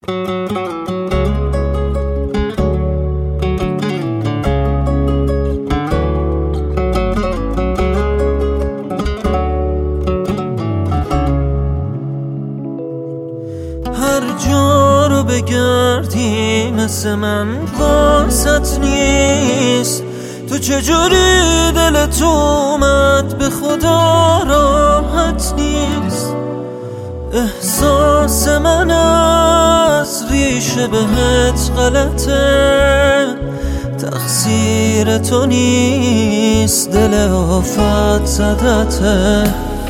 هر جا رو بگردی مثل من واسط نیست. تو چجوری دلت اومد به خدا راحت نیست. احساس من از ریشه بهت غلطه، تقصیر تو نیست، دل آفت زدته.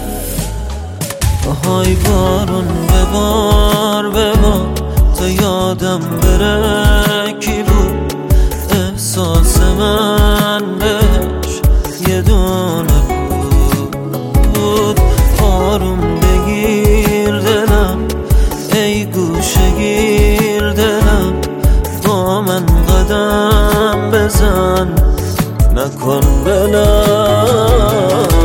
آهای بارون ببار ببار تا یادم بره کی بود احساس من بهش یه دونه بود. آروم بگیر دلم ای گوشه گیر دلم، با من قدم بزن نکن بلم.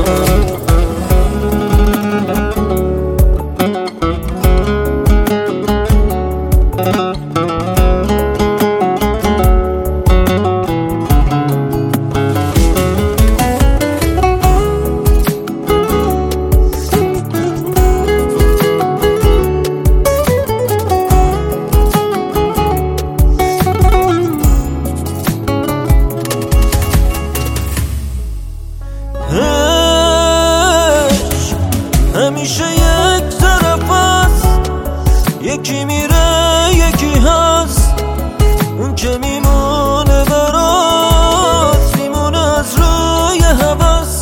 همیشه یک طرف هست، یکی میره یکی هست. اون که میمونه برات میمونه از روی هوس.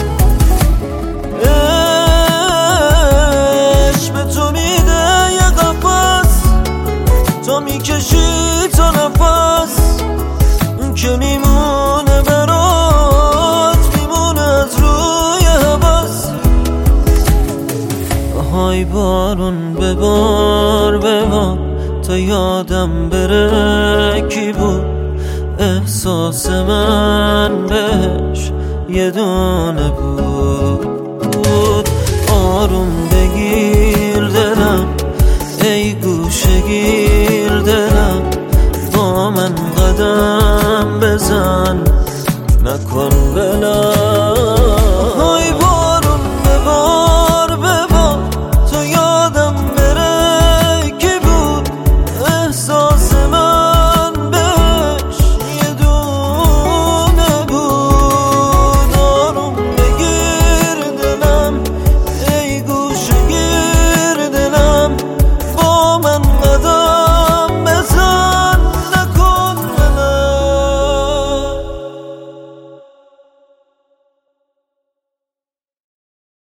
عشق به تو میده یه قفس، تو میکشی تا نفس. اون که میمونه برات میمونه از روی هوس. آهای بارون ببار ببار تا یادم بره کی بود احساس من بهش یه دونه بود. آروم بگیر دلم ای گوشه گیر دلم، با من قدم بزن نکن بلم. آهای بارون ببار ببار تا یادم بره کی بود احساس من بهش یه دونه بود. آروم بگیر دلم ای گوشه گیر دلم، با من قدم